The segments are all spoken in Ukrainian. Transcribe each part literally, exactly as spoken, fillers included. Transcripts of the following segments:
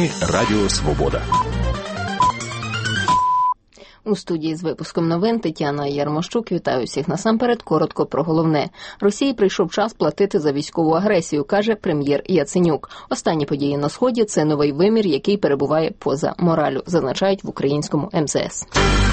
Новини Радіо Свобода. У студії з випуском новин Тетяна Ярмощук. Вітаю всіх. Насамперед, коротко про головне. Росії прийшов час платити за військову агресію, каже прем'єр Яценюк. Останні події на Сході – це новий вимір, який перебуває поза мораллю, зазначають в українському ем зе ес.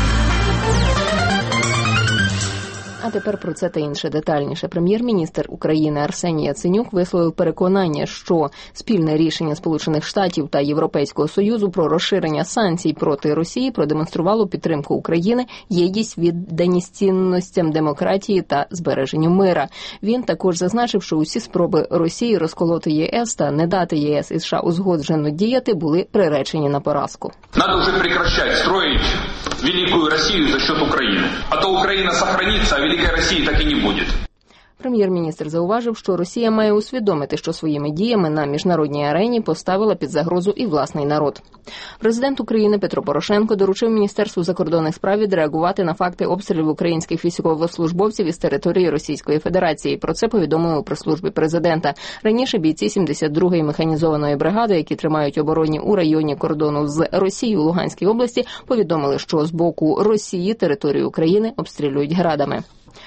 А тепер про це та інше детальніше. Прем'єр-міністр України Арсеній Яценюк висловив переконання, що спільне рішення Сполучених Штатів та Європейського Союзу про розширення санкцій проти Росії продемонструвало підтримку України, єдність, відданість цінностям демократії та збереженню мира. Він також зазначив, що усі спроби Росії розколоти є ес та не дати є ес і США узгоджено діяти були приречені на поразку. Надо вже прекращать строить великую Россию за счет Украины. А то Украина сохранится, а великой России так и не будет. Прем'єр-міністр зауважив, що Росія має усвідомити, що своїми діями на міжнародній арені поставила під загрозу і власний народ. Президент України Петро Порошенко доручив Міністерству закордонних справ відреагувати на факти обстрілів українських військовослужбовців із території Російської Федерації. Про це повідомили у прес-службі президента. Раніше бійці сімдесят другої механізованої бригади, які тримають обороні у районі кордону з Росією у Луганській області, повідомили, що з боку Росії територію України обстрілюють градами.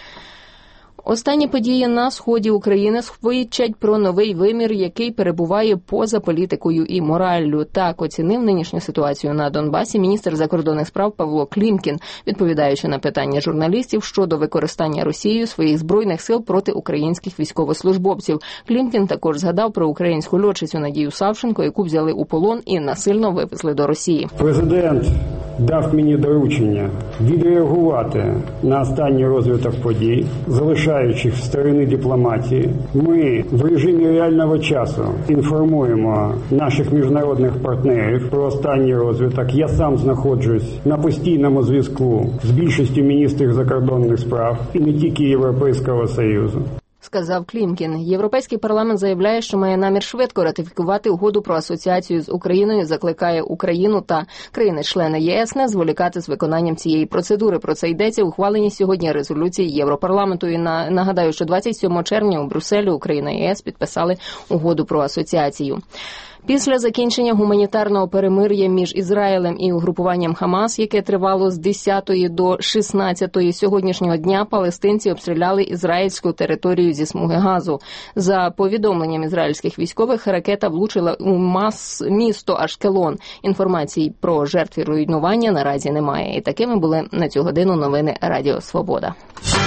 Останні події на сході України свідчать про новий вимір, який перебуває поза політикою і мораллю. Так оцінив нинішню ситуацію на Донбасі міністр закордонних справ Павло Клімкін, відповідаючи на питання журналістів щодо використання Росією своїх збройних сил проти українських військовослужбовців. Клімкін також згадав про українську льотчицю Надію Савченко, яку взяли у полон і насильно вивезли до Росії. Президент дав мені доручення відреагувати на останній розвиток подій, залишаючи в сторони дипломатії. Ми в режимі реального часу інформуємо наших міжнародних партнерів про останній розвиток. Я сам знаходжусь на постійному зв'язку з більшістю міністрів закордонних справ і не тільки Європейського Союзу. Сказав Клімкін. Європейський парламент заявляє, що має намір швидко ратифікувати угоду про асоціацію з Україною, закликає Україну та країни-члени є ес не зволікати з виконанням цієї процедури. Про це йдеться у ухваленні сьогодні резолюції Європарламенту. І на, нагадаю, що двадцять сьомого червня у Брюсселі Україна і є ес підписали угоду про асоціацію. Після закінчення гуманітарного перемир'я між Ізраїлем і угрупуванням Хамас, яке тривало з десятої до шістнадцятої сьогоднішнього дня, палестинці обстріляли ізраїльську територію зі смуги Газу. За повідомленням ізраїльських військових, ракета влучила у мас місто Ашкелон. Інформації про жертв і руйнування наразі немає. І такими були на цю годину новини Радіо Свобода.